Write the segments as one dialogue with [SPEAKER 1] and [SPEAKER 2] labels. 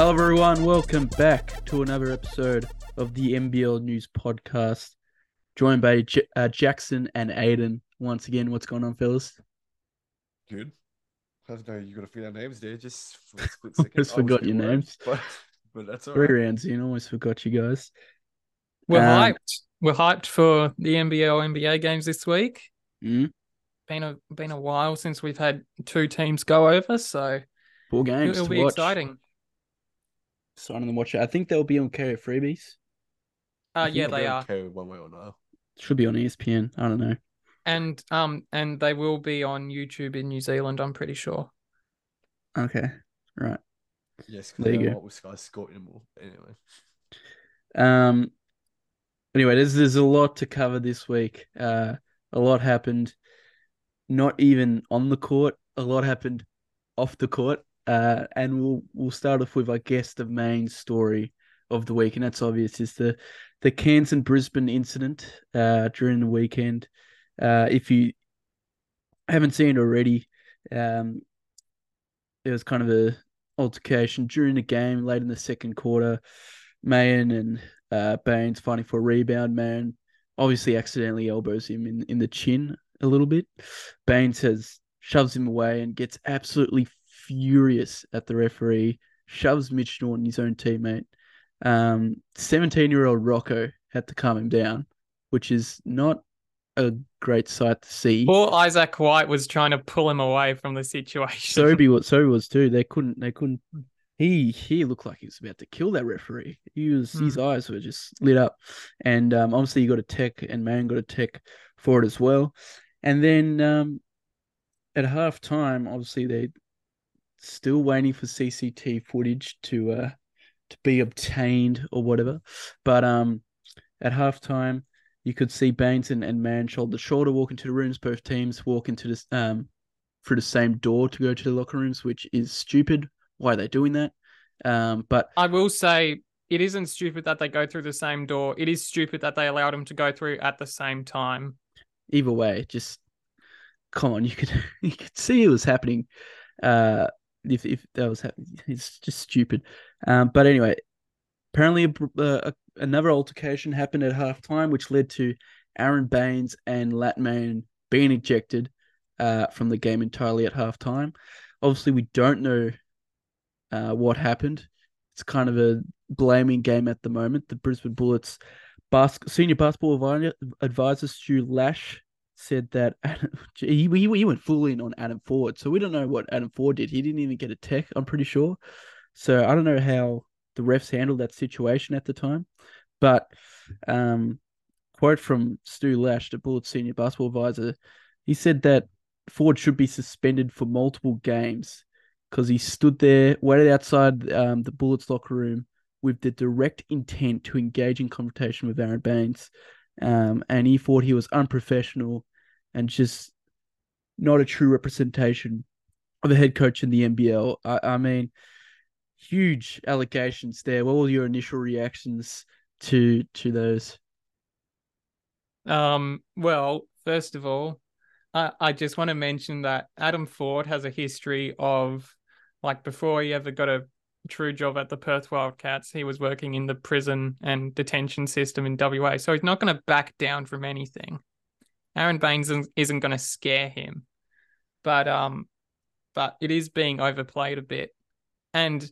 [SPEAKER 1] Hello, everyone. Welcome back to another episode of the NBL News Podcast. Joined by Jackson and Aiden. Once again, what's going on, fellas?
[SPEAKER 2] Good. I don't know. You got to feel our names there just for a split second.
[SPEAKER 1] Almost
[SPEAKER 2] I was a
[SPEAKER 1] forgot
[SPEAKER 2] bit
[SPEAKER 1] your
[SPEAKER 2] worried,
[SPEAKER 1] names.
[SPEAKER 2] but that's all
[SPEAKER 1] 3
[SPEAKER 2] right.
[SPEAKER 1] rounds in, almost forgot you guys.
[SPEAKER 3] We're
[SPEAKER 1] Um,
[SPEAKER 3] hyped. We're hyped for the NBL NBA games this week.
[SPEAKER 1] mm,
[SPEAKER 3] Been a while since we've had two teams go over, so
[SPEAKER 1] 4 games
[SPEAKER 3] it'll
[SPEAKER 1] to
[SPEAKER 3] be
[SPEAKER 1] watch.
[SPEAKER 3] exciting.
[SPEAKER 1] Signing them watch it. I think they'll be on KO Freebies.
[SPEAKER 3] Yeah, they are,
[SPEAKER 2] Okay, one way or another.
[SPEAKER 1] Should be on ESPN. I don't know.
[SPEAKER 3] and they will be on YouTube in New Zealand. I'm pretty sure.
[SPEAKER 1] Okay, right.
[SPEAKER 2] Yes,
[SPEAKER 1] There you
[SPEAKER 2] because
[SPEAKER 1] go.
[SPEAKER 2] I'm not with Sky Sport anymore. Anyway,
[SPEAKER 1] Um. Anyway, there's a lot to cover this week. A lot happened. Not even on the court. A lot happened off the court. And we'll start off with, I guess, the main story of the week, and that's obvious, is the Cairns and Brisbane incident during the weekend. If you haven't seen it already, there was kind of a altercation during the game late in the second quarter. Mayan and Baines fighting for a rebound. Mayan obviously accidentally elbows him in the chin a little bit. Baines shoves him away and gets absolutely furious at the referee, shoves Mitch Norton, his own teammate. 17-year-old Rocco had to calm him down, which is not a great sight to see.
[SPEAKER 3] Poor Isaac White was trying to pull him away from the situation.
[SPEAKER 1] Sobe was too. They couldn't. He looked like he was about to kill that referee. His eyes were just lit up, and obviously he got a tech, and Man got a tech for it as well. And then at halftime, obviously they still waiting for CCT footage to be obtained or whatever. But at halftime, you could see Baines and Man shoulder to shoulder walk into the rooms. Both teams walk into this through the same door to go to the locker rooms, which is stupid. Why are they doing that? But
[SPEAKER 3] I will say it isn't stupid that they go through the same door. It is stupid that they allowed him to go through at the same time.
[SPEAKER 1] either way, just come on, you could see it was happening. If that was happening, it's just stupid. But anyway, apparently another altercation happened at halftime, which led to Aaron Baines and Latman being ejected from the game entirely at halftime. Obviously, we don't know what happened. It's kind of a blaming game at the moment. The Brisbane Bullets senior basketball advisor Stu Lash said that he went full in on Adam Ford. So we don't know what Adam Ford did. He didn't even get a tech, I'm pretty sure. So I don't know how the refs handled that situation at the time. But quote from Stu Lash, the Bullets senior basketball advisor, he said that Ford should be suspended for multiple games because he stood there, waited outside the Bullets locker room with the direct intent to engage in confrontation with Aaron Baines. And he thought he was unprofessional and just not a true representation of a head coach in the NBL. I mean, huge allegations there. What were your initial reactions to those?
[SPEAKER 3] Well, first of all, I just want to mention that Adam Ford has a history of, like, before he ever got a true job at the Perth Wildcats, he was working in the prison and detention system in WA. So he's not going to back down from anything. Aaron Baines isn't going to scare him, but it is being overplayed a bit, and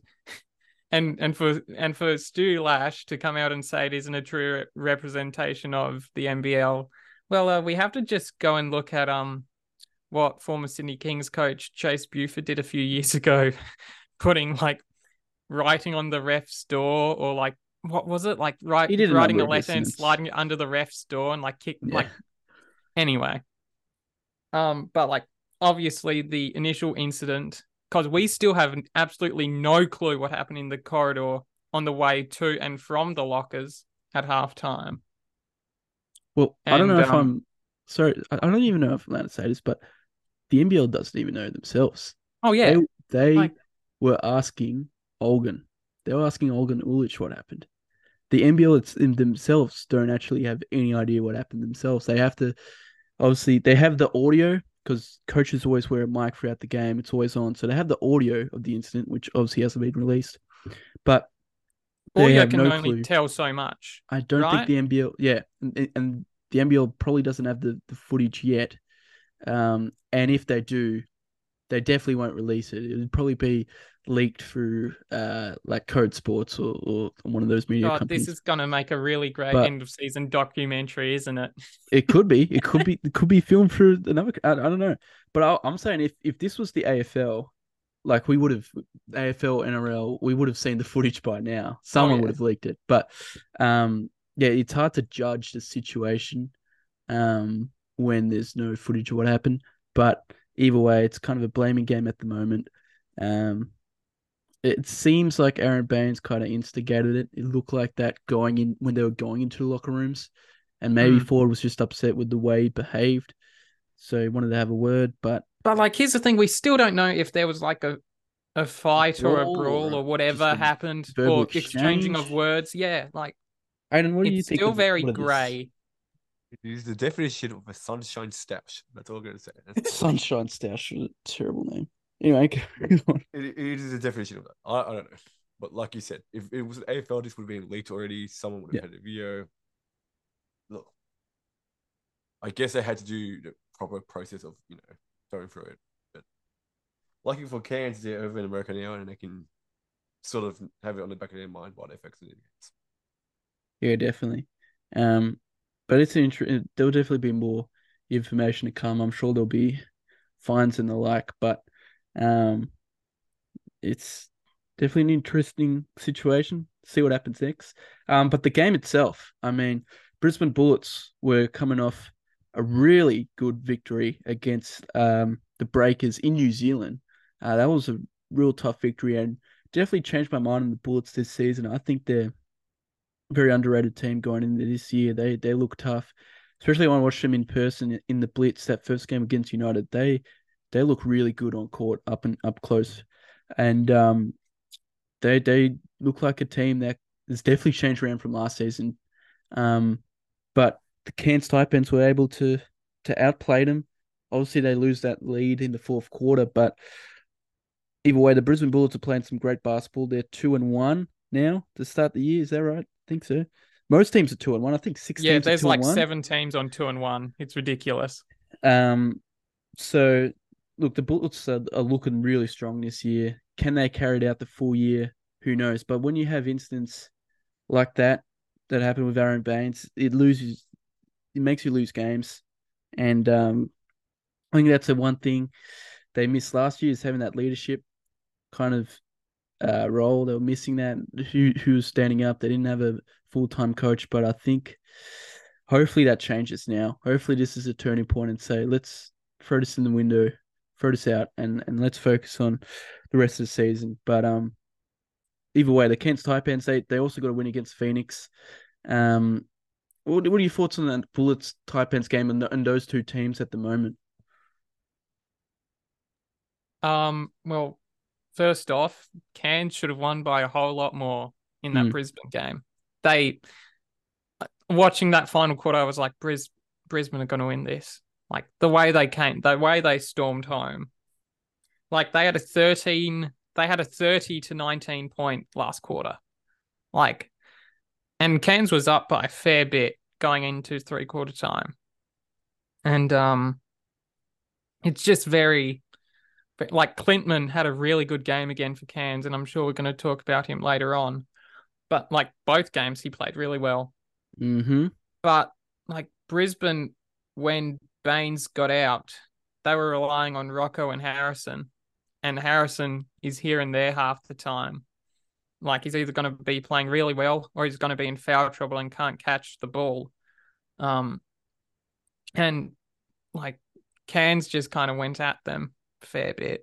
[SPEAKER 3] for Stu Lash to come out and say it isn't a true representation of the NBL. Well, we have to just go and look at what former Sydney Kings coach Chase Buford did a few years ago, putting like writing on the ref's door, or like, what was it, like writing a letter and sliding it under the ref's door and like kick like anyway. But like, obviously the initial incident, because we still have absolutely no clue what happened in the corridor on the way to and from the lockers at halftime.
[SPEAKER 1] Well, I don't know if I'm sorry. I don't even know if I'm allowed to say this, but the NBL doesn't even know themselves.
[SPEAKER 3] Oh yeah,
[SPEAKER 1] they were asking Olgun. They were asking Olgun Uluc what happened. The NBL themselves don't actually have any idea what happened themselves. They have to, obviously, they have the audio because coaches always wear a mic throughout the game. It's always on. So they have the audio of the incident, which obviously hasn't been released. But
[SPEAKER 3] Or
[SPEAKER 1] they
[SPEAKER 3] you
[SPEAKER 1] have
[SPEAKER 3] can
[SPEAKER 1] no
[SPEAKER 3] only
[SPEAKER 1] clue.
[SPEAKER 3] tell so much,
[SPEAKER 1] I don't think
[SPEAKER 3] right?
[SPEAKER 1] the NBL, yeah, and the NBL probably doesn't have the footage yet. And if they do, they definitely won't release it. It would probably be leaked through like Code Sports or one of those media
[SPEAKER 3] God, this
[SPEAKER 1] companies.
[SPEAKER 3] is gonna make a really great
[SPEAKER 1] But
[SPEAKER 3] end of season documentary, isn't it?
[SPEAKER 1] it could be. It could be filmed through another. I don't know. But I'm saying if this was the AFL, like we would have AFL, NRL, we would have seen the footage by now.
[SPEAKER 3] Oh
[SPEAKER 1] Someone would
[SPEAKER 3] yeah.
[SPEAKER 1] have leaked it. But yeah, it's hard to judge the situation when there's no footage of what happened. But either way, it's kind of a blaming game at the moment. Um, it seems like Aaron Baines kind of instigated it. It looked like that going in when they were going into the locker rooms, and maybe
[SPEAKER 3] Mm.
[SPEAKER 1] Ford was just upset with the way he behaved, so he wanted to have a word. But
[SPEAKER 3] But like, here's the thing: we still don't know if there was like a fight or a
[SPEAKER 1] brawl
[SPEAKER 3] brawl
[SPEAKER 1] or
[SPEAKER 3] or
[SPEAKER 1] just
[SPEAKER 3] whatever
[SPEAKER 1] a
[SPEAKER 3] happened
[SPEAKER 1] verbal
[SPEAKER 3] or exchanging of
[SPEAKER 1] exchange.
[SPEAKER 3] words. Yeah, like
[SPEAKER 1] Aiden, what do you
[SPEAKER 3] it's
[SPEAKER 1] think
[SPEAKER 3] still
[SPEAKER 1] of
[SPEAKER 3] very
[SPEAKER 1] all of this?
[SPEAKER 3] grey.
[SPEAKER 2] It is the definition of a sunshine stash. That's all I'm gonna say.
[SPEAKER 1] Sunshine Stash was a terrible name. Anyway, go on.
[SPEAKER 2] It is the definition of that. I don't know. But like you said, if it was AFL, this would have been leaked already. Someone would
[SPEAKER 1] Yeah,
[SPEAKER 2] have had a video. Look, I guess they had to do the proper process of, going through it. But lucky for Cairns, they're over in America now and they can sort of have it on the back of their mind while they're fixing it.
[SPEAKER 1] yeah, definitely. Um, but there'll definitely be more information to come. I'm sure there'll be fines and the like, but um, it's definitely an interesting situation. See what happens next. But the game itself, I mean, Brisbane Bullets were coming off a really good victory against the Breakers in New Zealand. That was a real tough victory and definitely changed my mind on the Bullets this season. I think they're a very underrated team going into this year. They look tough, especially when I watched them in person in the Blitz that first game against United. They look really good on court up close, and they look like a team that has definitely changed around from last season. Um, but the Cairns Taipans were able to outplay them. Obviously, they lose that lead in the fourth quarter, but either way, the Brisbane Bullets are playing some great basketball. They're 2-1 now to start the year. Is that right? I think so. Most teams are 2-1. I think six
[SPEAKER 3] Yeah,
[SPEAKER 1] teams are
[SPEAKER 3] there's
[SPEAKER 1] two and
[SPEAKER 3] like
[SPEAKER 1] one.
[SPEAKER 3] 7 teams on 2-1. It's ridiculous.
[SPEAKER 1] Um, so look, the Bullets are looking really strong this year. Can they carry it out the full year? Who knows? But when you have instances like that happened with Aaron Baines, it makes you lose games. And I think that's the one thing they missed last year is having that leadership kind of role. They were missing that. Who was standing up? They didn't have a full time coach, but I think hopefully that changes now. Hopefully this is a turning point and say let's throw this in the window, throw this out, and let's focus on the rest of the season. But either way, the Cairns Taipans they also got a win against Phoenix. Um, what are your thoughts on that Bullets Taipans game and those two teams at the moment?
[SPEAKER 3] Well, first off, Cairns should have won by a whole lot more in that
[SPEAKER 1] Hmm.
[SPEAKER 3] Brisbane game. They watching that final quarter, I was like, Brisbane are going to win this. Like the way they came, the way they stormed home. Like they had a 30 to 19 point last quarter. Like, and Cairns was up by a fair bit going into 3/4 time. And it's just very like Clintman had a really good game again for Cairns, and I'm sure we're going to talk about him later on. But like both games, he played really well.
[SPEAKER 1] Mm-hmm.
[SPEAKER 3] But like Brisbane, when Baines got out, they were relying on Rocco and Harrison, and Harrison is here and there half the time. Like he's either going to be playing really well or he's going to be in foul trouble and can't catch the ball. Um, and like Cairns just kind of went at them a fair bit.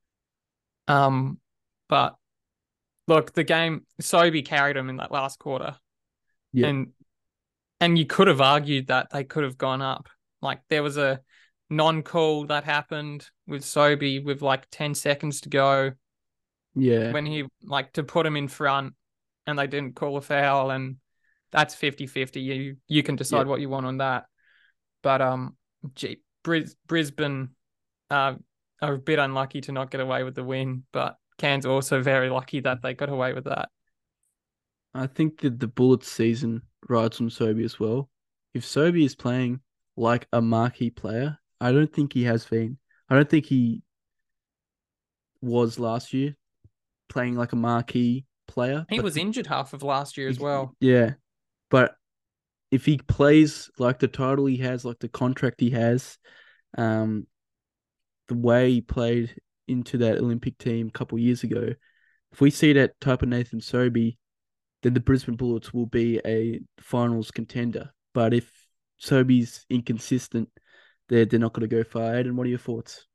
[SPEAKER 3] But look, the game Sobey carried them in that last quarter,
[SPEAKER 1] Yeah.
[SPEAKER 3] and you could have argued that they could have gone up. Like there was a non-call that happened with Sobey with like 10 seconds to go
[SPEAKER 1] Yeah.
[SPEAKER 3] when he like to put him in front and they didn't call a foul, and that's 50-50. You can
[SPEAKER 1] Yeah.
[SPEAKER 3] decide what you want on that. But Brisbane are a bit unlucky to not get away with the win, but Cairns are also very lucky that they got away with that.
[SPEAKER 1] I think that the Bullets season rides on Sobey as well. If Sobey is playing like a marquee player, I don't think he has been. I don't think he was last year playing like a marquee player.
[SPEAKER 3] He
[SPEAKER 1] But
[SPEAKER 3] was injured half of last year as well.
[SPEAKER 1] yeah, but if he plays like the title he has, like the contract he has, um, the way he played into that Olympic team a couple of years ago, if we see that type of Nathan Sobey, then the Brisbane Bullets will be a finals contender. But if Sobey's inconsistent, they're not going to go far. Aiden, what are your thoughts?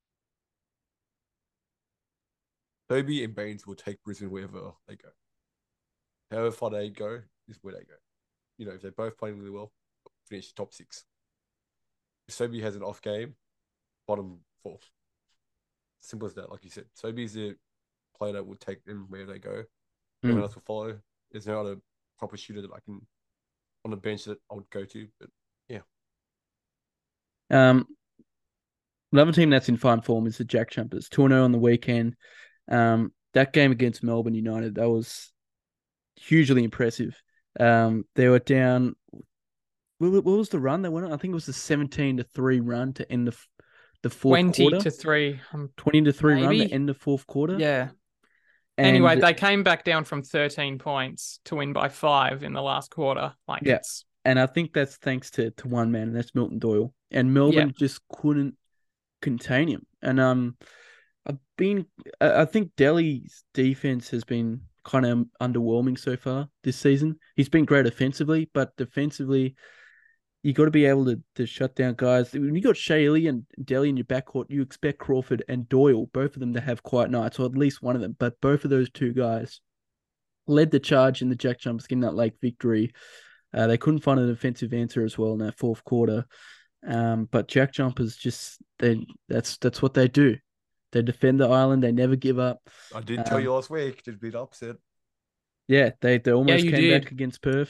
[SPEAKER 2] Toby and Baines will take Brisbane wherever they go. However far they go is where they go. You know, if they're both playing really well, finish top 6. If Sobey has an off game, bottom 4. Simple as that, like you said. Sobey's the player that will take them where they go. Everyone else will follow. There's no other proper shooter that I can on the bench that I would go to. But yeah.
[SPEAKER 1] Another team that's in fine form is the Jack Jumpers. 2-0 on the weekend. That game against Melbourne United, that was hugely impressive. They were down. What was the run they went on? I think it was the 17-3 run to end the fourth
[SPEAKER 3] 20
[SPEAKER 1] quarter.
[SPEAKER 3] to 3.
[SPEAKER 1] 20-3 run
[SPEAKER 3] Maybe.
[SPEAKER 1] to end the fourth quarter.
[SPEAKER 3] Yeah.
[SPEAKER 1] And
[SPEAKER 3] Anyway, they came back down from 13 points to win by 5 in the last quarter.
[SPEAKER 1] Yeah. And I think that's thanks to one man, and that's Milton Doyle. And Melbourne just couldn't contain him. And I think Delhi's defense has been kind of underwhelming so far this season. He's been great offensively, but defensively, you got to be able to shut down guys. When you got Shaylee and Delhi in your backcourt, you expect Crawford and Doyle, both of them, to have quiet nights, or at least one of them. But both of those two guys led the charge in the Jack Jumpers getting that late victory. They couldn't find an offensive answer as well in that fourth quarter. But Jack Jumpers that's what they do. They defend the island. They never give up.
[SPEAKER 2] I did tell you last week, did be upset.
[SPEAKER 1] Yeah, they almost came
[SPEAKER 3] did.
[SPEAKER 1] back against Perth.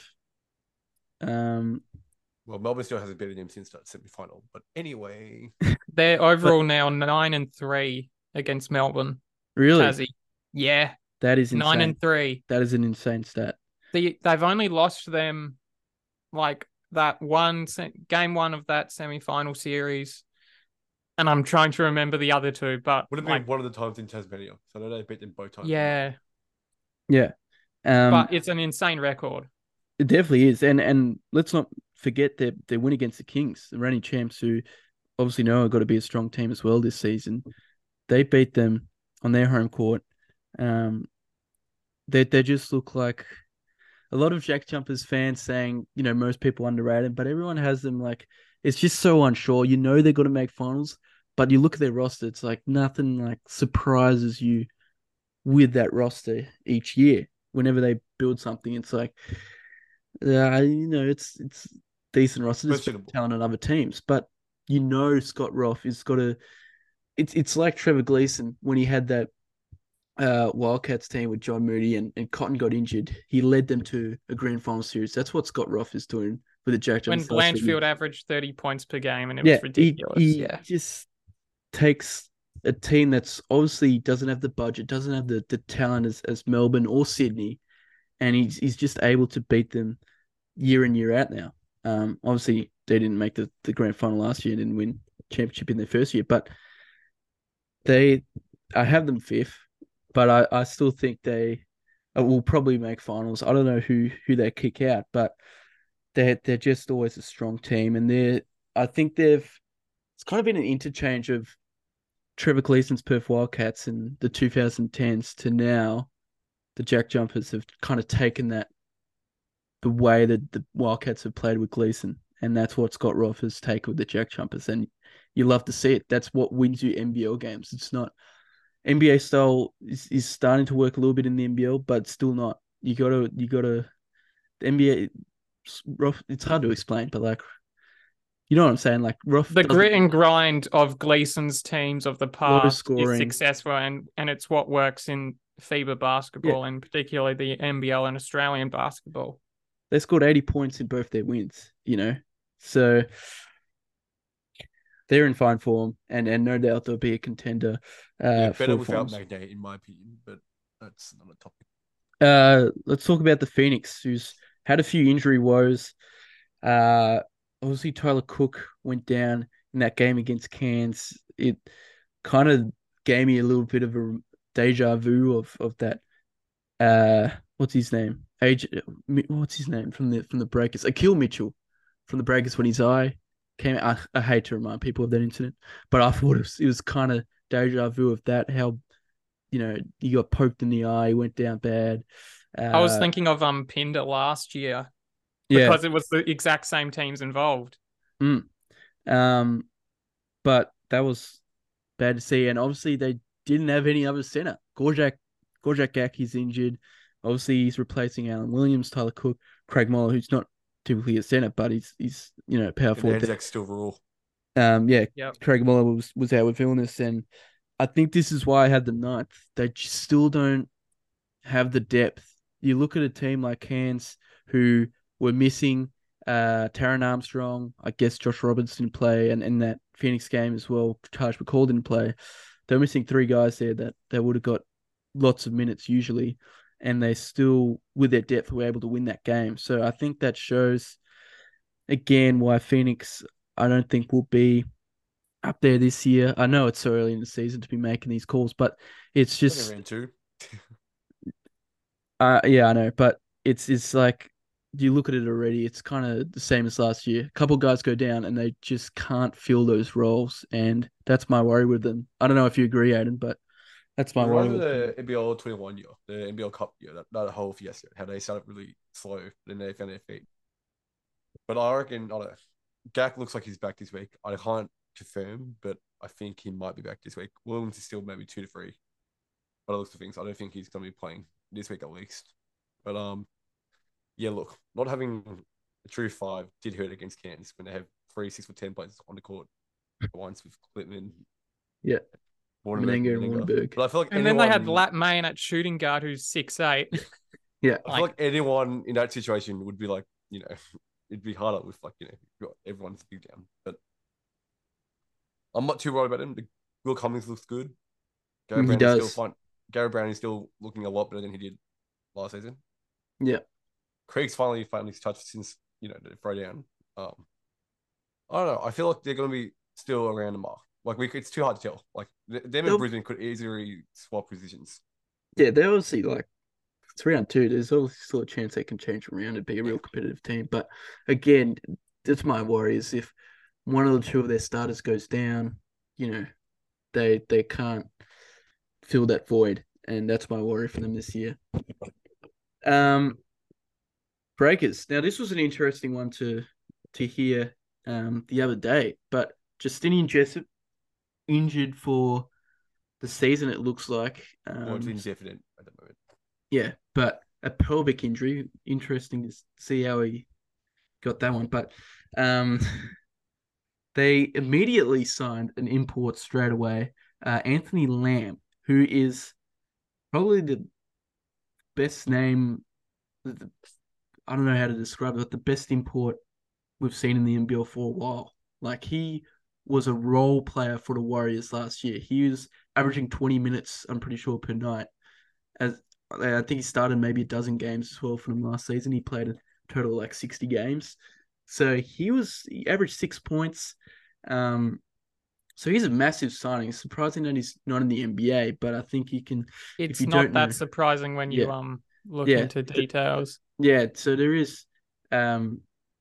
[SPEAKER 2] Well, Melbourne still hasn't beaten him since that semi-final. But anyway.
[SPEAKER 3] They're overall now 9-3 against Melbourne.
[SPEAKER 1] Really?
[SPEAKER 3] Tassie. Yeah.
[SPEAKER 1] That is insane.
[SPEAKER 3] 9-3.
[SPEAKER 1] That is an insane stat.
[SPEAKER 3] They've only lost them like that game 1 of that semi-final series. And I'm trying to remember the other two, but
[SPEAKER 2] would have been one of the times in Tasmania. So I know they beat them both times.
[SPEAKER 3] Yeah.
[SPEAKER 1] Yeah.
[SPEAKER 3] But it's an insane record.
[SPEAKER 1] It definitely is. And let's not forget their win against the Kings, the reigning champs, who obviously know have got to be a strong team as well this season. They beat them on their home court. They just look like a lot of Jack Jumpers fans saying, you know, most people underrate them, but everyone has them like, it's just so unsure. You know they're going to make finals, but you look at their roster, it's like nothing like surprises you with that roster each year. Whenever they build something, it's like, it's decent roster. There's better talent on other teams, but you know Scott Roth has got a. It's like Trevor Gleeson when he had that Wildcats team with John Moody and Cotton got injured. He led them to a grand final series. That's what Scott Roth is doing with the Jack Jumpers.
[SPEAKER 3] When Blanchfield averaged 30 points per game, and it was ridiculous.
[SPEAKER 1] He just takes a team that's obviously doesn't have the budget, doesn't have the talent as Melbourne or Sydney, and he's just able to beat them year in, year out now. Obviously, they didn't make the grand final last year and didn't win championship in their first year, but I have them 5th, but I still think they will probably make finals. I don't know who they kick out, but they're just always a strong team, and I think it's kind of been an interchange of Trevor Gleeson's Perth Wildcats in the 2010s to now. The Jack Jumpers have kind of taken that the way that the Wildcats have played with Gleeson, and that's what Scott Roth has taken with the Jack Jumpers, and you love to see it. That's what wins you NBL games. It's not NBA style is starting to work a little bit in the NBL, but still not. You gotta the NBA. Roth, it's hard to explain, but like, you know what I'm saying? Like Roth,
[SPEAKER 3] the grit and grind of Gleeson's teams of the past is successful, and it's what works in FIBA basketball, and particularly the NBL and Australian basketball.
[SPEAKER 1] They scored 80 points in both their wins, you know? So they're in fine form, and no doubt they'll be a contender.
[SPEAKER 2] Yeah,
[SPEAKER 1] For
[SPEAKER 2] better
[SPEAKER 1] the
[SPEAKER 2] without
[SPEAKER 1] finals.
[SPEAKER 2] Magnate, in my opinion, but that's not a topic.
[SPEAKER 1] Let's talk about the Phoenix, who's had a few injury woes. Uh, Obviously Tyler Cook went down in that game against Cairns. It kind of gave me a little bit of a deja vu of that. What's his name? What's his name from the Breakers? Akil Mitchell from the Breakers when his eye came out. I hate to remind people of that incident, but I thought it was kind of deja vu of that. How he got poked in the eye, went down bad.
[SPEAKER 3] I was
[SPEAKER 1] Uh,
[SPEAKER 3] thinking of Pinder last year
[SPEAKER 1] yeah.
[SPEAKER 3] because it was the exact same teams involved.
[SPEAKER 1] Mm. Um, but that was bad to see, and obviously they didn't have any other center. Gorjak Gak is injured. Obviously, he's replacing Alan Williams, Tyler Cook, Craig Moller, who's not typically a center, but he's power
[SPEAKER 2] And
[SPEAKER 1] forward.
[SPEAKER 2] Anzac still rule.
[SPEAKER 1] Yeah,
[SPEAKER 3] Yep.
[SPEAKER 1] Craig Moller was out with illness, and I think this is why I had the ninth. They just still don't have the depth. You look at a team like Cairns who were missing Taron Armstrong, I guess Josh Roberts didn't play, and in that Phoenix game as well, Taj McCall didn't play. They're missing three guys there that would have got lots of minutes usually, and they still, with their depth, were able to win that game. So I think that shows again why Phoenix, I don't think will be up there this year. I know it's so early in the season to be making these calls, but it's
[SPEAKER 2] Only
[SPEAKER 1] just
[SPEAKER 2] round two.
[SPEAKER 1] yeah, I know, but it's like you look at it already. It's kind of the same as last year. A couple guys go down, and they just can't fill those roles, and that's my worry with them. I don't know if you agree, Aiden, but that's
[SPEAKER 2] It
[SPEAKER 1] my worry
[SPEAKER 2] reminds me of
[SPEAKER 1] with them.
[SPEAKER 2] the NBL 21 year, the NBL Cup year, that whole fiasco, how they started really slow, then they found their feet. But I reckon, I don't know, Gak looks like he's back this week. I can't confirm, but I think he might be back this week. Williams is still maybe 2 to 3. But I look at things, I don't think he's going to be playing this week at least. But yeah, look, not having a true five did hurt against Cairns when they have 3 6 for 10 players on the court. Once with Clipman,
[SPEAKER 1] Yeah,
[SPEAKER 2] Wardenberg,
[SPEAKER 1] Menenga
[SPEAKER 2] and
[SPEAKER 1] and
[SPEAKER 2] Meninga.
[SPEAKER 1] Wardenberg.
[SPEAKER 2] But I feel like
[SPEAKER 3] And then they had
[SPEAKER 2] anyone,
[SPEAKER 3] Lat Main at shooting guard who's 6'8".
[SPEAKER 1] Yeah,
[SPEAKER 2] I feel like anyone in that situation would be like, it'd be harder with everyone's big down. But I'm not too worried about him. Will Cummings looks good. Gary
[SPEAKER 1] he
[SPEAKER 2] Brown is still
[SPEAKER 1] does.
[SPEAKER 2] fine. Gary Brown is still looking a lot better than he did last season.
[SPEAKER 1] Yeah,
[SPEAKER 2] Craig's finally found his touch since the throwdown. I don't know. I feel like they're going to be still around the mark. Like it's too hard to tell. Like them and
[SPEAKER 1] they'll,
[SPEAKER 2] Brisbane could easily swap positions.
[SPEAKER 1] yeah, they obviously like 3-2. There's obviously still a chance they can change around and be a real competitive team. But again, that's my worry is if one of the two of their starters goes down, you know, they can't fill that void, and that's my worry for them this year. Um, Breakers. Now this was an interesting one to hear the other day, but Justinian Jessup injured for the season. It looks like
[SPEAKER 2] Or it's indefinite at the moment.
[SPEAKER 1] yeah, but a pelvic injury. Interesting to see how he got that one, but um, they immediately signed an import straight away, Anthony Lamb, who is probably the best name. I don't know how to describe it, but the best import we've seen in the NBL for a while. Like he was a role player for the Warriors last year. He was averaging 20 minutes, I'm pretty sure, per night. As I think he started maybe a dozen games as well for them last season. He played a total of like 60 games. So he averaged 6 points. So he's a massive signing. It's surprising that he's not in the NBA, but I think you can, if
[SPEAKER 3] It's
[SPEAKER 1] you
[SPEAKER 3] not
[SPEAKER 1] don't
[SPEAKER 3] that
[SPEAKER 1] know,
[SPEAKER 3] surprising when you
[SPEAKER 1] yeah,
[SPEAKER 3] look
[SPEAKER 1] yeah,
[SPEAKER 3] into details.
[SPEAKER 1] yeah. So there is um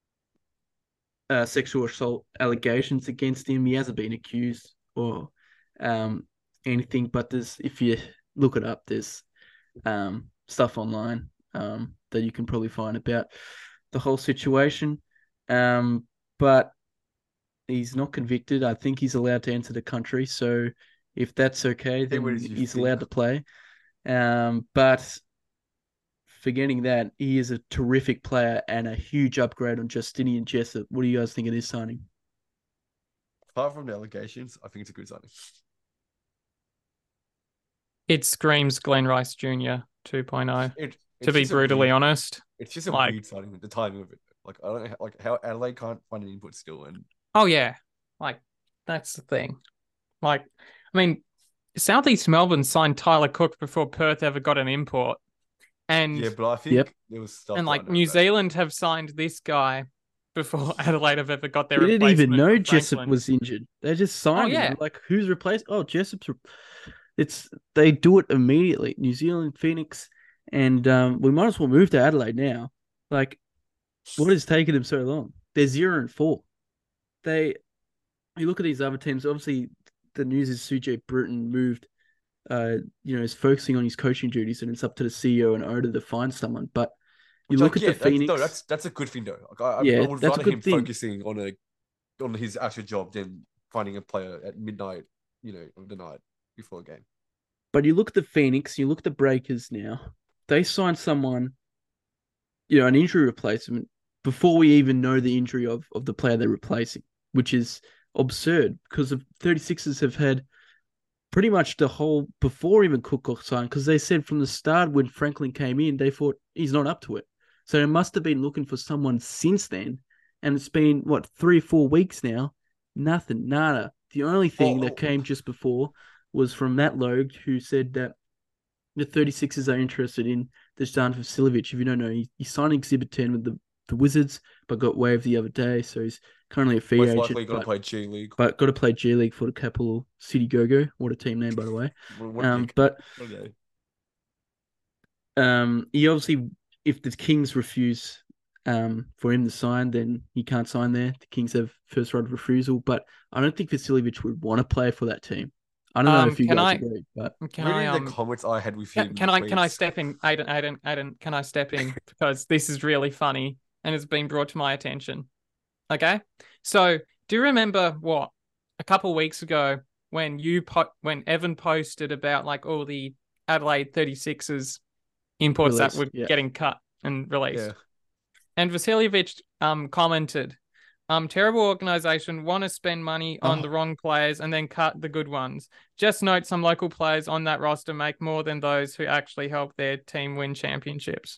[SPEAKER 1] sexual assault allegations against him. He hasn't been accused or um anything, but there's if you look it up, there's stuff online that you can probably find about the whole situation. But he's not convicted. I think he's allowed to enter the country. So if that's okay,
[SPEAKER 2] Hey, what
[SPEAKER 1] then
[SPEAKER 2] did you
[SPEAKER 1] he's
[SPEAKER 2] think?
[SPEAKER 1] allowed to play. But forgetting that, he is a terrific player and a huge upgrade on Justinian Jessup. What do you guys think of this signing?
[SPEAKER 2] Apart from the allegations, I think it's a good signing.
[SPEAKER 3] It screams Glenn Rice Jr. 2.0.
[SPEAKER 2] It's
[SPEAKER 3] To be
[SPEAKER 2] just a
[SPEAKER 3] brutally
[SPEAKER 2] weird.
[SPEAKER 3] honest,
[SPEAKER 2] It's just a
[SPEAKER 3] like,
[SPEAKER 2] weird signing. The timing of it. Like I don't know how Adelaide can't find an input still, and
[SPEAKER 3] oh yeah, like That's the thing. Like, I mean, Southeast Melbourne signed Tyler Cook before Perth ever got an import. And
[SPEAKER 2] Yeah, but I think
[SPEAKER 1] Yep.
[SPEAKER 2] there was stuff.
[SPEAKER 3] and
[SPEAKER 2] that I
[SPEAKER 3] like
[SPEAKER 2] know
[SPEAKER 3] New
[SPEAKER 2] about.
[SPEAKER 3] Zealand have signed this guy before Adelaide have ever got their
[SPEAKER 1] We didn't even
[SPEAKER 3] replacement
[SPEAKER 1] know
[SPEAKER 3] for
[SPEAKER 1] Jessup
[SPEAKER 3] Franklin.
[SPEAKER 1] was injured. They just signed him.
[SPEAKER 3] yeah.
[SPEAKER 1] I'm like, who's replaced? Oh, Jessup's. They do it immediately. New Zealand, Phoenix, and we might as well move to Adelaide now. Like, what has taken them so long? They're 0-4. You look at these other teams. Obviously, the news is CJ Bruton moved. Is focusing on his coaching duties, and it's up to the CEO and owner to find someone. But you
[SPEAKER 2] Which
[SPEAKER 1] look
[SPEAKER 2] I
[SPEAKER 1] at the
[SPEAKER 2] get.
[SPEAKER 1] Phoenix.
[SPEAKER 2] That's a good thing though. Like, I
[SPEAKER 1] Yeah,
[SPEAKER 2] would
[SPEAKER 1] that's a
[SPEAKER 2] rather
[SPEAKER 1] good
[SPEAKER 2] him
[SPEAKER 1] thing.
[SPEAKER 2] focusing on his actual job than finding a player at midnight, of the night before a game.
[SPEAKER 1] But you look at the Phoenix, you look at the Breakers now. They signed someone, an injury replacement before we even know the injury of the player they're replacing, which is absurd because the 36ers have had pretty much the whole before even Cook got signed, because they said from the start when Franklin came in, they thought he's not up to it. So they must have been looking for someone since then. And it's been, 3-4 weeks now? Nothing, nada. The only thing that came just before was from Matt Logue, who said that the 36ers are interested in Dusan Vasiljevic. If you don't know, he signed Exhibit 10 with the Wizards, but got waived the other day. So he's currently a free
[SPEAKER 2] Most
[SPEAKER 1] agent.
[SPEAKER 2] likely going to play G League.
[SPEAKER 1] But got to play G League for the Capital City Go-Go. What a team name, by the way. But he obviously, if the Kings refuse for him to sign, then he can't sign there. The Kings have first right of refusal. But I don't think Vasiljevic would want to play for that team. I don't know if you guys agree, but
[SPEAKER 2] reading the comments I had with him.
[SPEAKER 3] Can I step in, Aiden? Can I step in because this is really funny and it's been brought to my attention. Okay, so do you remember a couple of weeks ago when when Evan posted about like all the Adelaide 36ers imports that were getting cut and released, and Vasiljevic commented, terrible organization, want to spend money on the wrong players and then cut the good ones. Just note some local players on that roster make more than those who actually help their team win championships.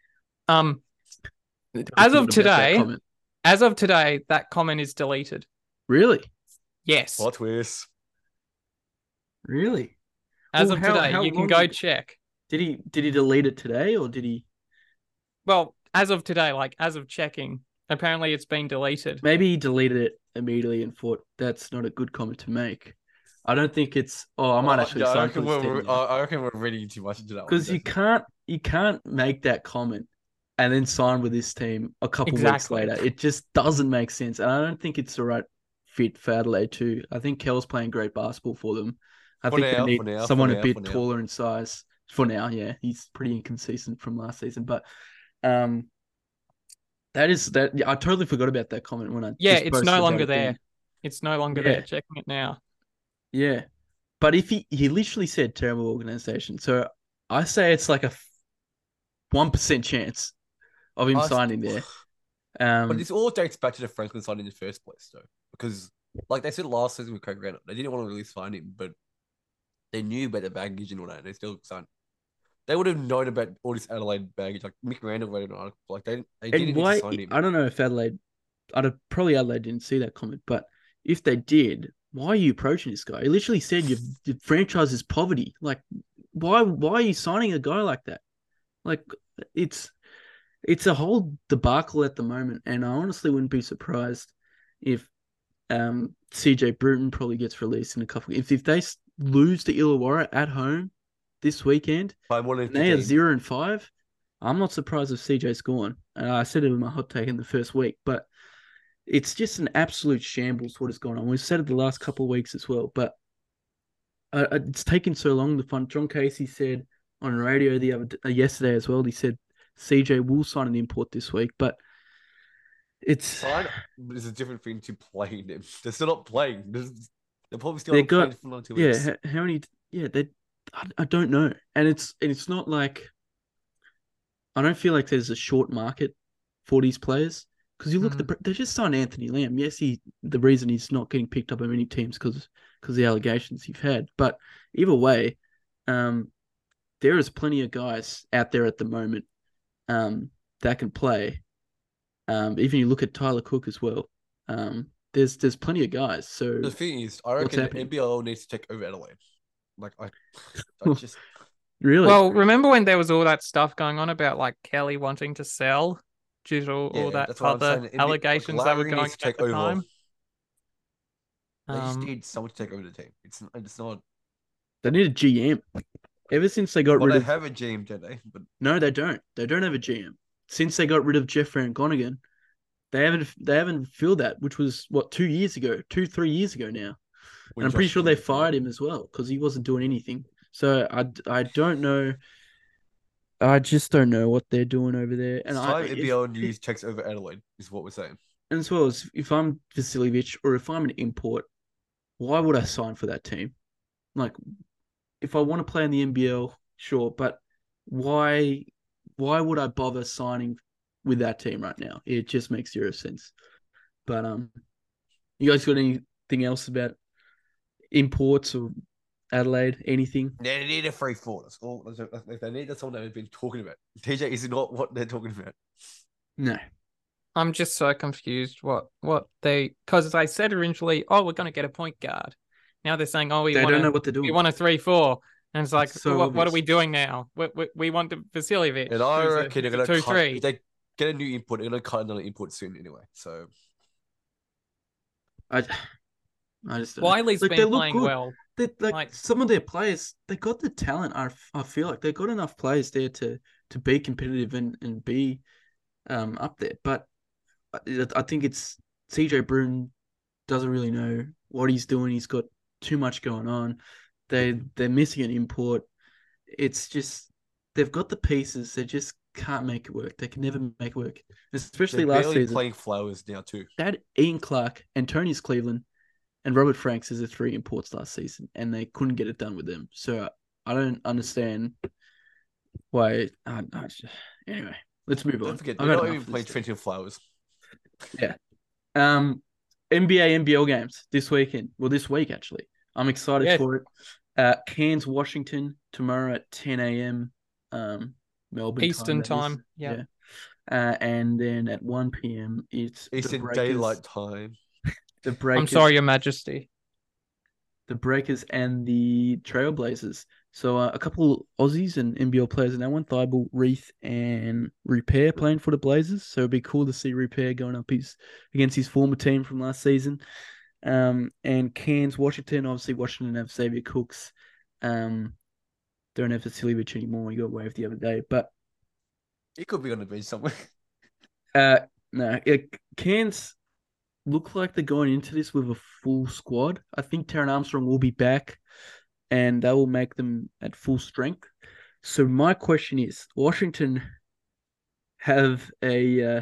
[SPEAKER 3] As of today, that comment is deleted.
[SPEAKER 1] Really?
[SPEAKER 3] Yes.
[SPEAKER 2] Plot twist.
[SPEAKER 1] Really?
[SPEAKER 3] As of today, you can go check.
[SPEAKER 1] Did he delete it today or did he?
[SPEAKER 3] Well, as of today, like as of checking, apparently it's been deleted.
[SPEAKER 1] Maybe he deleted it immediately and thought that's not a good comment to make. I don't think it's. I might actually.
[SPEAKER 2] I reckon we're reading too much into that.
[SPEAKER 1] Because you can't make that comment and then sign with this team a couple weeks later. It just doesn't make sense, and I don't think it's the right fit for Adelaide too. I think Kel's playing great basketball for them. I think they need someone a bit taller in size. For now, yeah, he's pretty inconsistent from last season, but that is that. I totally forgot about that comment when I.
[SPEAKER 3] Yeah, it's no longer there. It's no longer there. Checking it now.
[SPEAKER 1] Yeah, but if he literally said terrible organization, so I say it's like a 1% chance of him signing there.
[SPEAKER 2] But this all dates back to the Franklin signing in the first place, though, because like they said last season with Craig Randall, they didn't want to really sign him, but they knew about the baggage and all that, and they still signed. They would have known about all this Adelaide baggage. Like Mick Randall read an article, like they didn't need to sign him.
[SPEAKER 1] I don't know if Adelaide, probably Adelaide didn't see that comment, but if they did, why are you approaching this guy? He literally said your franchise is poverty. Like, why are you signing a guy like that? Like, it's a whole debacle at the moment, and I honestly wouldn't be surprised if CJ Bruton probably gets released in a couple. If they lose to Illawarra at home this weekend, and they are 0-5, I'm not surprised if CJ's gone. I said it in my hot take in the first week, but it's just an absolute shambles what is going on. We've said it the last couple of weeks as well, but it's taken so long to find. John Casey said on radio yesterday as well. He said CJ will sign an import this week, but it's
[SPEAKER 2] a different thing to playing them. They're still not playing. They're probably still playing for 2 weeks.
[SPEAKER 1] Yeah, how many? Yeah, I don't know, and it's not like I don't feel like there's a short market for these players. Because you look at they just signed Anthony Lamb. Yes, the reason he's not getting picked up by many teams because the allegations he's had. But either way, there is plenty of guys out there at the moment that can play. Even you look at Tyler Cook as well. there's plenty of guys. So
[SPEAKER 2] The thing is, I
[SPEAKER 1] what's
[SPEAKER 2] reckon
[SPEAKER 1] happening?
[SPEAKER 2] NBL needs to take over Adelaide. Like I just
[SPEAKER 1] Really?
[SPEAKER 3] Well, remember when there was all that stuff going on about like Kelly wanting to sell due to all
[SPEAKER 2] yeah,
[SPEAKER 3] that
[SPEAKER 2] that's what I'm
[SPEAKER 3] other
[SPEAKER 2] saying.
[SPEAKER 3] allegations that were
[SPEAKER 2] Larry
[SPEAKER 3] going
[SPEAKER 2] needs to
[SPEAKER 3] on at
[SPEAKER 2] take
[SPEAKER 3] the
[SPEAKER 2] over.
[SPEAKER 3] time?
[SPEAKER 2] They just need someone to take over the team. It's not.
[SPEAKER 1] They need a GM. Ever since they got
[SPEAKER 2] Well,
[SPEAKER 1] rid
[SPEAKER 2] they
[SPEAKER 1] of
[SPEAKER 2] have a GM, don't they? But
[SPEAKER 1] no, they don't. They don't have a GM. Since they got rid of Jeff Van Gonigan, they haven't filled that, which was what 2 years ago, 3 years ago now. And
[SPEAKER 2] when
[SPEAKER 1] I'm pretty
[SPEAKER 2] Josh
[SPEAKER 1] sure they
[SPEAKER 2] leaves, yeah.
[SPEAKER 1] fired him as well because he wasn't doing anything. So I don't know. I just don't know what they're doing over there. And
[SPEAKER 2] It's
[SPEAKER 1] I
[SPEAKER 2] time
[SPEAKER 1] if
[SPEAKER 2] NBL news takes over Adelaide, is what we're saying.
[SPEAKER 1] and as well as if I'm Vasiljevic or if I'm an import, why would I sign for that team? Like if I want to play in the NBL, sure, but why would I bother signing with that team right now? It just makes zero sense. But you guys got anything else about imports or Adelaide? Anything?
[SPEAKER 2] They need a free forward. That's all. If they need, that's all they've been talking about. TJ is not what they're talking about.
[SPEAKER 1] No.
[SPEAKER 3] I'm just so confused what they because they said originally, oh, we're going to get a point guard. Now they're saying, oh,
[SPEAKER 1] They don't know what they're
[SPEAKER 3] we
[SPEAKER 1] doing.
[SPEAKER 3] want a 3-4, and it's like,
[SPEAKER 1] It's so
[SPEAKER 3] what are
[SPEAKER 1] obvious.
[SPEAKER 3] we doing now? We want the Vasiljevic,
[SPEAKER 2] And I
[SPEAKER 3] who's
[SPEAKER 2] reckon they're
[SPEAKER 3] a
[SPEAKER 2] going to cut.
[SPEAKER 3] 2-3.
[SPEAKER 2] If they get a new input, they're going to cut another input soon anyway. So
[SPEAKER 1] I just don't know.
[SPEAKER 3] Wiley's
[SPEAKER 1] Like they
[SPEAKER 3] been
[SPEAKER 1] look
[SPEAKER 3] playing
[SPEAKER 1] good.
[SPEAKER 3] well.
[SPEAKER 1] They
[SPEAKER 3] Like
[SPEAKER 1] some of their players, they got the talent. I feel like they got enough players there to be competitive and be up there. But I think it's CJ Bruin doesn't really know what he's doing. He's got too much going on. They're missing an import. It's just they've got the pieces. They just can't make it work. They can never make it work. Especially
[SPEAKER 2] they're
[SPEAKER 1] last
[SPEAKER 2] barely
[SPEAKER 1] season.
[SPEAKER 2] playing Flowers now too.
[SPEAKER 1] They had Ian Clark, Antonius Cleveland, and Robert Franks as the three imports last season, and they couldn't get it done with them. So I don't understand why. Anyway, let's move on.
[SPEAKER 2] Don't forget,
[SPEAKER 1] I've
[SPEAKER 2] they're
[SPEAKER 1] had
[SPEAKER 2] not
[SPEAKER 1] enough
[SPEAKER 2] even
[SPEAKER 1] of
[SPEAKER 2] playing
[SPEAKER 1] this.
[SPEAKER 2] Trenton Flowers.
[SPEAKER 1] Yeah. NBA NBL games this weekend. Well, this week actually. I'm excited
[SPEAKER 3] Yeah.
[SPEAKER 1] for it. Cairns, Washington tomorrow at 10 a.m. Melbourne
[SPEAKER 3] Eastern
[SPEAKER 1] that is.
[SPEAKER 3] time. Yeah.
[SPEAKER 1] And then at 1 p.m. it's
[SPEAKER 2] Eastern
[SPEAKER 1] the Breakers,
[SPEAKER 2] Daylight Time.
[SPEAKER 1] the Breakers.
[SPEAKER 3] I'm sorry, Your Majesty.
[SPEAKER 1] The Breakers and the Trailblazers. So a couple Aussies and NBL players in that one, Thibault, Reith, and Repair playing for the Blazers. So it'd be cool to see Repair going up against his former team from last season. And Cairns, Washington. Obviously, Washington have Xavier Cooks. Don't have Vasiljevic anymore. He got waived the other day. But
[SPEAKER 2] He could be on the bench somewhere.
[SPEAKER 1] no, Cairns look like they're going into this with a full squad. I think Taron Armstrong will be back, and that will make them at full strength. So my question is, Washington have a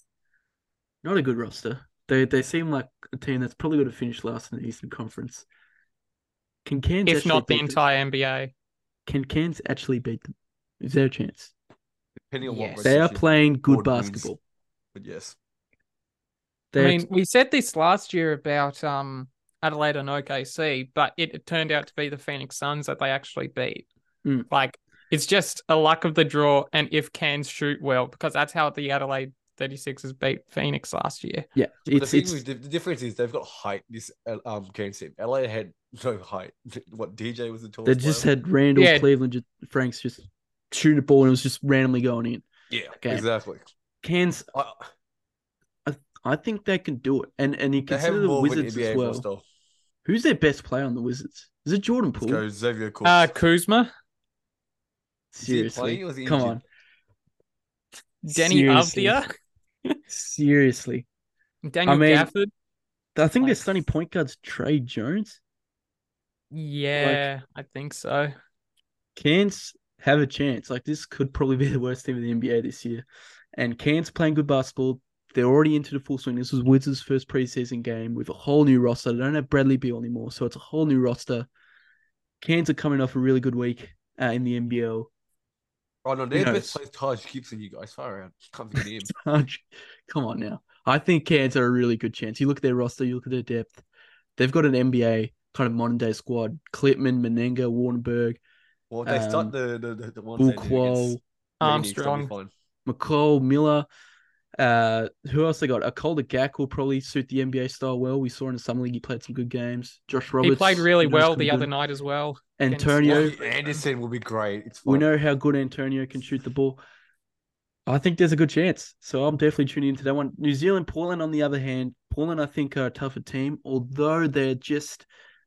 [SPEAKER 1] not a good roster. They seem like a team that's probably going to finish last in the Eastern Conference. Can Cairns
[SPEAKER 3] If
[SPEAKER 1] actually
[SPEAKER 3] not the
[SPEAKER 1] beat them?
[SPEAKER 3] entire NBA.
[SPEAKER 1] Can Cairns actually beat them? Is there a chance?
[SPEAKER 2] Depending on
[SPEAKER 3] Yes.
[SPEAKER 2] what
[SPEAKER 1] They are
[SPEAKER 2] rotation
[SPEAKER 1] playing good
[SPEAKER 2] Ford wins.
[SPEAKER 1] basketball.
[SPEAKER 2] But yes.
[SPEAKER 3] I mean, we said this last year about Adelaide and OKC, but it turned out to be the Phoenix Suns that they actually beat.
[SPEAKER 1] Mm.
[SPEAKER 3] Like, it's just a luck of the draw, and if Cairns shoot well, because that's how the Adelaide 36ers beat Phoenix last year.
[SPEAKER 1] Yeah,
[SPEAKER 2] But the thing with the difference is they've got height. This Cairns team, LA had no height. What DJ was the tallest?
[SPEAKER 1] they just
[SPEAKER 2] player?
[SPEAKER 1] had Randall,
[SPEAKER 3] Yeah.
[SPEAKER 1] Cleveland, Franks just shooting the ball and it was just randomly going in.
[SPEAKER 2] Yeah,
[SPEAKER 1] game.
[SPEAKER 2] exactly.
[SPEAKER 1] Cairns, I think they can do it. And you
[SPEAKER 2] They have
[SPEAKER 1] consider the
[SPEAKER 2] more of an
[SPEAKER 1] Wizards as
[SPEAKER 2] NBA
[SPEAKER 1] well.
[SPEAKER 2] roster.
[SPEAKER 1] Who's their best player on the Wizards? Is it Jordan
[SPEAKER 2] Let's
[SPEAKER 1] Poole?
[SPEAKER 2] go Xavier Cooks.
[SPEAKER 3] Kuzma,
[SPEAKER 2] Is he
[SPEAKER 1] Seriously,
[SPEAKER 2] playing or is he
[SPEAKER 1] come
[SPEAKER 2] injured?
[SPEAKER 1] on.
[SPEAKER 3] Denny
[SPEAKER 1] Seriously.
[SPEAKER 3] Avdia,
[SPEAKER 1] Seriously,
[SPEAKER 3] Daniel
[SPEAKER 1] mean,
[SPEAKER 3] Gafford.
[SPEAKER 1] I think their
[SPEAKER 3] Like-
[SPEAKER 1] starting point guard's Trey Jones.
[SPEAKER 3] Yeah, I think so.
[SPEAKER 1] Cairns have a chance. Like this could probably be the worst team in the NBA this year. And Cairns playing good basketball. They're already into the full swing. This was Wizards' first preseason game with a whole new roster. They don't have Bradley Beal anymore, so it's a whole new roster. Cairns are coming off a really good week in the NBL.
[SPEAKER 2] Oh no, their
[SPEAKER 1] knows?
[SPEAKER 2] best player is Taj Gibson. You guys far out. Can't forget him.
[SPEAKER 1] Come on now. I think Cairns are a really good chance. You look at their roster, you look at their depth. They've got an NBA kind of modern day squad. Klitman, Menenga, Warrenberg,
[SPEAKER 2] Well, they start the ones they do
[SPEAKER 1] Buchwald,
[SPEAKER 2] against Rainiers, they'll be
[SPEAKER 3] Armstrong.
[SPEAKER 2] fine.
[SPEAKER 1] McCall, Miller. Who else they got? Akolda Gak will probably suit the NBA style well. We saw in the summer league he played some good games. Josh
[SPEAKER 3] He
[SPEAKER 1] Roberts,
[SPEAKER 3] played really
[SPEAKER 1] we know, is
[SPEAKER 3] well
[SPEAKER 1] gonna be
[SPEAKER 3] the other
[SPEAKER 1] good.
[SPEAKER 3] night as well.
[SPEAKER 1] Antonio,
[SPEAKER 2] Lockie Anderson will be great. It's
[SPEAKER 1] we
[SPEAKER 2] fun.
[SPEAKER 1] know how good Antonio can shoot the ball. I think there's a good chance. So I'm definitely tuning into that one. New Zealand, Portland, on the other hand, Portland, I think, are a tougher team, although they're just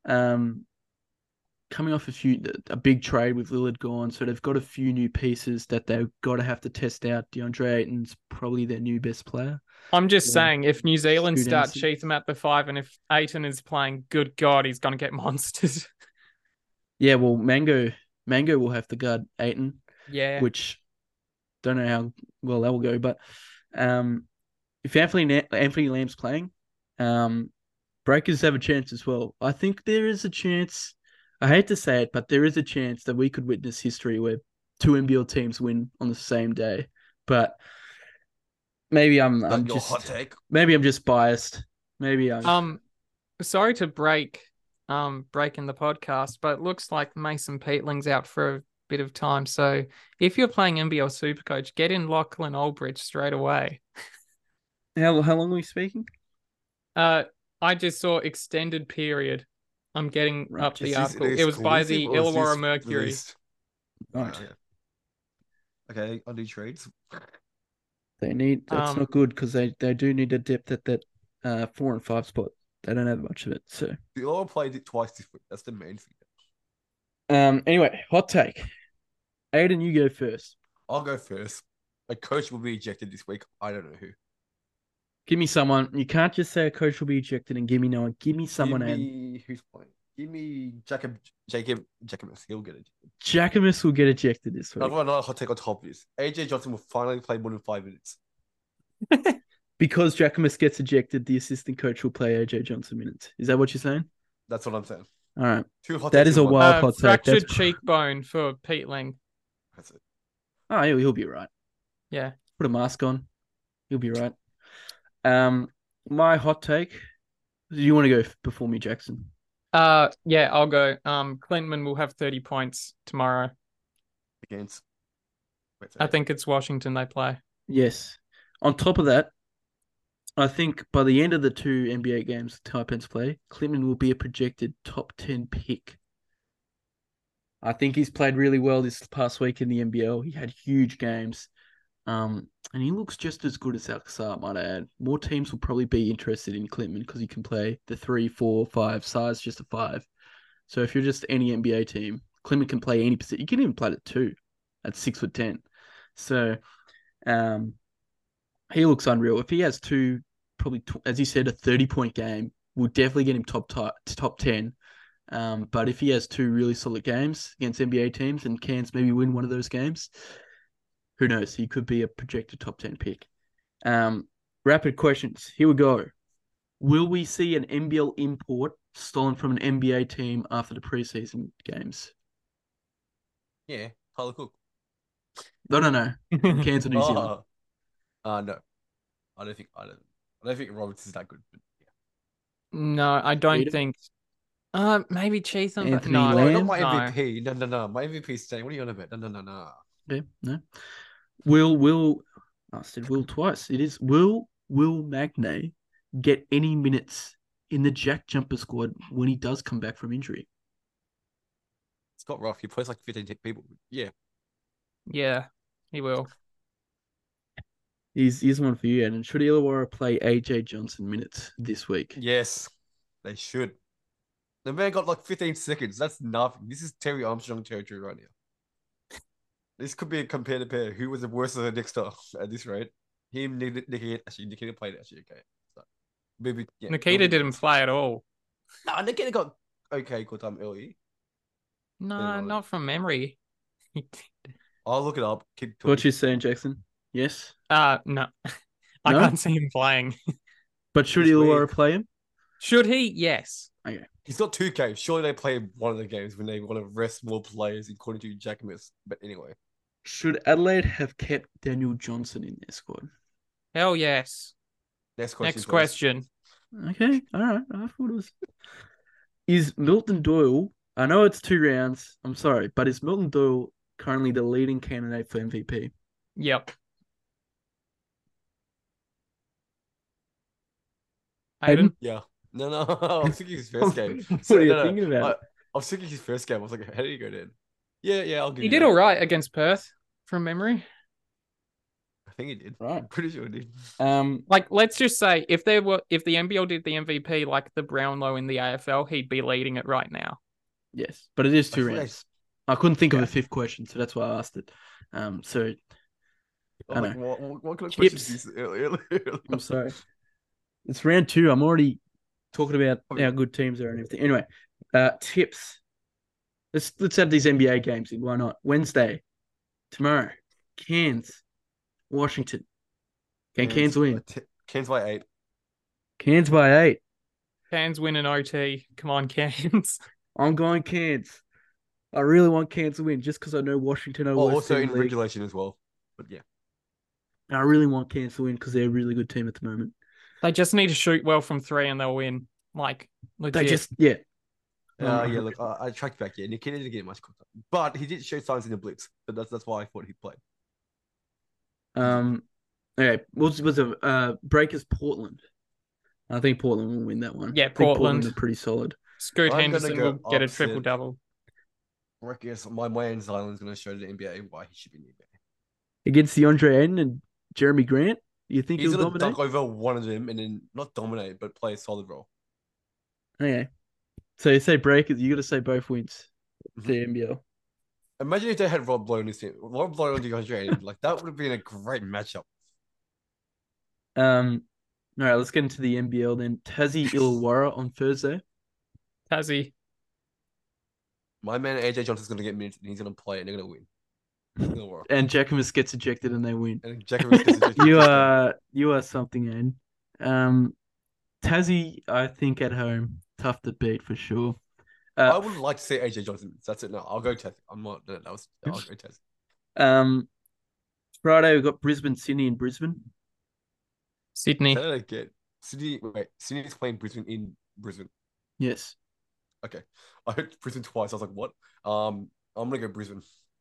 [SPEAKER 1] coming off a big trade with Lillard gone. So they've got a few new pieces that they've got to have to test out. DeAndre Ayton's probably their new best player.
[SPEAKER 3] I'm just
[SPEAKER 1] Yeah.
[SPEAKER 3] saying, if New Zealand
[SPEAKER 1] Scoot
[SPEAKER 3] start
[SPEAKER 1] Anderson.
[SPEAKER 3] Cheatham at the 5, and if Ayton is playing, good God, he's going to get monsters.
[SPEAKER 1] Yeah, well, Mango will have to guard Ayton,
[SPEAKER 3] Yeah.
[SPEAKER 1] which don't know how well that will go. But if Anthony Lamb's playing, Breakers have a chance as well. I think there is a chance. I hate to say it, but there is a chance that we could witness history where two NBL teams win on the same day. But maybe I'm
[SPEAKER 2] Your hot
[SPEAKER 1] just
[SPEAKER 2] take.
[SPEAKER 1] maybe I'm just biased. Maybe I'm
[SPEAKER 3] Sorry to break in the podcast, but it looks like Mason Peatling's out for a bit of time. So if you're playing NBL Supercoach, get in Lachlan Aldridge straight away.
[SPEAKER 1] how long are we speaking?
[SPEAKER 3] I just saw extended period. I'm getting
[SPEAKER 1] Right.
[SPEAKER 3] up the
[SPEAKER 2] Is this
[SPEAKER 3] article.
[SPEAKER 2] an
[SPEAKER 3] It was by the
[SPEAKER 2] exclusive or is
[SPEAKER 3] Illawarra
[SPEAKER 2] this
[SPEAKER 3] Mercury.
[SPEAKER 2] released?
[SPEAKER 1] Right.
[SPEAKER 2] Okay, I'll do trades.
[SPEAKER 1] They need that's not good because they do need a depth at that 4 and 5 spot. They don't have much of it. So
[SPEAKER 2] The Oil played it twice this week. That's the main thing.
[SPEAKER 1] anyway, hot take. Aiden, you go first.
[SPEAKER 2] I'll go first. A coach will be ejected this week. I don't know who.
[SPEAKER 1] Give me someone. You can't just say a coach will be ejected and give me no one. Give me someone.
[SPEAKER 2] Give me who's playing. Give me Jacob. He'll get it.
[SPEAKER 1] Jackamus will get ejected this week
[SPEAKER 2] Another hot take on top of this. AJ Johnson will finally play more than 5 minutes.
[SPEAKER 1] because Jackamus gets ejected. The assistant coach will play AJ Johnson minutes. Is that what you're saying?
[SPEAKER 2] That's what I'm saying.
[SPEAKER 1] All right.
[SPEAKER 2] Two hot
[SPEAKER 1] That
[SPEAKER 2] takes
[SPEAKER 1] is
[SPEAKER 2] in
[SPEAKER 1] a
[SPEAKER 2] one.
[SPEAKER 1] wild hot take.
[SPEAKER 3] Fractured
[SPEAKER 1] That's
[SPEAKER 3] cheekbone for Peatling.
[SPEAKER 2] That's it.
[SPEAKER 1] Oh, he'll be right.
[SPEAKER 3] Yeah.
[SPEAKER 1] Put a mask on. He'll be right. My hot take. Do you want to go before me, Jackson?
[SPEAKER 3] Yeah, I'll go. Clintman will have 30 points tomorrow.
[SPEAKER 2] Against.
[SPEAKER 3] I think it's Washington they play.
[SPEAKER 1] Yes. On top of that, I think by the end of the two NBA games Taipans play, Clintman will be a projected top 10 pick. I think he's played really well this past week in the NBL. He had huge games. And he looks just as good as Alcazar, might I add. More teams will probably be interested in Clintman because he can play the 3, 4, 5, size just a 5. So if you're just any NBA team, Clintman can play any position. You can even play at 2 at 6'10". So he looks unreal. If he has two, probably, as you said, a 30-point game, we'll definitely get him top 10. But if he has two really solid games against NBA teams and Cairns maybe win one of those games, who knows? He could be a projected top 10 pick. Rapid questions. Here we go. Will we see an NBL import stolen from an NBA team after the preseason games?
[SPEAKER 2] Yeah, Tyler Cook.
[SPEAKER 1] No. Cairns or New Zealand.
[SPEAKER 2] No. I don't think Roberts is that good. But yeah.
[SPEAKER 3] No, I don't
[SPEAKER 1] Cheatham?
[SPEAKER 3] think. Maybe Cheatham, but
[SPEAKER 1] Anthony
[SPEAKER 3] no.
[SPEAKER 1] Lamb?
[SPEAKER 2] Not my
[SPEAKER 3] No.
[SPEAKER 2] MVP. No. My MVP is staying. What are you on about? No.
[SPEAKER 1] Okay, no. Will I said Will twice. It is Will Magnay get any minutes in the Jack Jumper squad when he does come back from injury?
[SPEAKER 2] Scott Ruff, he plays like 15 people. Yeah.
[SPEAKER 3] Yeah, he will.
[SPEAKER 1] Here's one for you, and should Illawarra play AJ Johnson minutes this week?
[SPEAKER 2] Yes, they should. The man got like 15 seconds. That's nothing. This is Terry Armstrong territory right now. This could be a compare to pair. Who was the worst of the next star at this rate? Him, Nikita. Actually, Nikita played actually okay. So, maybe yeah,
[SPEAKER 3] Nikita didn't play at all.
[SPEAKER 2] No, Nikita got okay good time early.
[SPEAKER 3] No,
[SPEAKER 2] Yeah.
[SPEAKER 3] not from memory.
[SPEAKER 2] I'll look it up. Kid
[SPEAKER 1] What you saying, Jackson? Yes,
[SPEAKER 3] No. I
[SPEAKER 1] No?
[SPEAKER 3] can't see him playing.
[SPEAKER 1] but should
[SPEAKER 2] This
[SPEAKER 1] Illawarra
[SPEAKER 2] week.
[SPEAKER 1] play him?
[SPEAKER 3] Should he? Yes.
[SPEAKER 2] He's got 2 games. Surely they play one of the games when they want to rest more players, according to Jack Miss. But anyway,
[SPEAKER 1] Should Adelaide have kept Daniel Johnson in their squad?
[SPEAKER 3] Hell yes.
[SPEAKER 2] next question.
[SPEAKER 3] Next
[SPEAKER 2] please.
[SPEAKER 3] question.
[SPEAKER 1] Okay, all right. I thought it was. Is Milton Doyle? I know it's 2 rounds. I'm sorry, but is Milton Doyle currently the leading candidate for MVP?
[SPEAKER 3] Yep. Aiden?
[SPEAKER 2] Yeah. No, I was thinking his first game.
[SPEAKER 1] What
[SPEAKER 2] So,
[SPEAKER 1] are you
[SPEAKER 2] no,
[SPEAKER 1] thinking
[SPEAKER 2] I
[SPEAKER 1] about?
[SPEAKER 2] was thinking his first game. I was like, how did he go down? Yeah, I'll give
[SPEAKER 3] He
[SPEAKER 2] you
[SPEAKER 3] did
[SPEAKER 2] that.
[SPEAKER 3] all right against Perth from memory.
[SPEAKER 2] I think he did.
[SPEAKER 1] Right.
[SPEAKER 2] I'm pretty sure he did.
[SPEAKER 3] Like, let's just say if the NBL did the MVP like the Brownlow in the AFL, he'd be leading it right now.
[SPEAKER 1] Yes, but it is
[SPEAKER 2] I
[SPEAKER 1] 2
[SPEAKER 2] feel like-
[SPEAKER 1] rounds. I couldn't think of
[SPEAKER 2] Yeah.
[SPEAKER 1] a fifth question, so that's why I asked it. So
[SPEAKER 2] I'm
[SPEAKER 1] I
[SPEAKER 2] like,
[SPEAKER 1] know.
[SPEAKER 2] what kind of
[SPEAKER 1] Tips.
[SPEAKER 2] questions is earlier?
[SPEAKER 1] I'm sorry. It's round 2. I'm already talking about
[SPEAKER 2] Oh,
[SPEAKER 1] how
[SPEAKER 2] yeah.
[SPEAKER 1] good teams are and everything. Anyway, tips. Let's have these NBA games in. Why not? Wednesday, tomorrow, Cairns, Washington. Can Cairns win?
[SPEAKER 2] Cairns by 8.
[SPEAKER 1] Cairns by 8.
[SPEAKER 3] Cairns win an OT. Come on, Cairns.
[SPEAKER 1] I'm going Cairns. I really want Cairns to win just because I know Washington are
[SPEAKER 2] Oh,
[SPEAKER 1] worst
[SPEAKER 2] also
[SPEAKER 1] team
[SPEAKER 2] in
[SPEAKER 1] in the league.
[SPEAKER 2] regulation as well. But yeah.
[SPEAKER 1] And I really want Cairns to win because they're a really good team at the moment.
[SPEAKER 3] They just need to shoot well from 3 and they'll win. Like, legit.
[SPEAKER 1] They just, yeah.
[SPEAKER 2] Yeah, look, I tracked back. Yeah, Nikita didn't get much contact. But he did show signs in the blitz. But that's why I thought he played.
[SPEAKER 1] Okay. Was it Breakers Portland? I think Portland will win that one.
[SPEAKER 3] Yeah,
[SPEAKER 1] I think
[SPEAKER 3] Portland.
[SPEAKER 1] are pretty solid.
[SPEAKER 3] Scoot
[SPEAKER 2] I'm gonna
[SPEAKER 3] Henderson
[SPEAKER 2] go
[SPEAKER 3] will get a
[SPEAKER 2] upset.
[SPEAKER 3] triple double.
[SPEAKER 2] I guess my man Zylan's going to show the NBA why he should be in the NBA.
[SPEAKER 1] Against DeAndre Ayton and Jeremy Grant, you think
[SPEAKER 2] He's
[SPEAKER 1] he'll
[SPEAKER 2] going to
[SPEAKER 1] dominate?
[SPEAKER 2] dunk over one of them and then not dominate, but play a solid role.
[SPEAKER 1] Okay. So you say Breakers, you got to say both wins.
[SPEAKER 2] Mhm.
[SPEAKER 1] The NBL.
[SPEAKER 2] Imagine if they had Rob Lowe on his team. Rob Lowe on DeAndre Ayton. Like, that would have been a great matchup.
[SPEAKER 1] All right, let's get into the NBL then. Tassie Illawarra on Thursday.
[SPEAKER 3] Tassie.
[SPEAKER 2] My man AJ Johnson's going to get minutes and he's going to play and they're going to win. Illawarra.
[SPEAKER 1] And Jackamus gets ejected and they win.
[SPEAKER 2] And Jacobs gets ejected.
[SPEAKER 1] You are something, Aiden. Tassie, I think at home, tough to beat for sure.
[SPEAKER 2] I would like to see AJ Johnson. That's it. No, I'll go Tassie. I'm not. I'll go Tassie.
[SPEAKER 1] Friday we've got Brisbane, Sydney, and Brisbane.
[SPEAKER 3] Sydney.
[SPEAKER 2] Say that again. Sydney's playing Brisbane in Brisbane.
[SPEAKER 1] Yes.
[SPEAKER 2] Okay. I heard Brisbane twice. I was like, what? I'm gonna go Brisbane.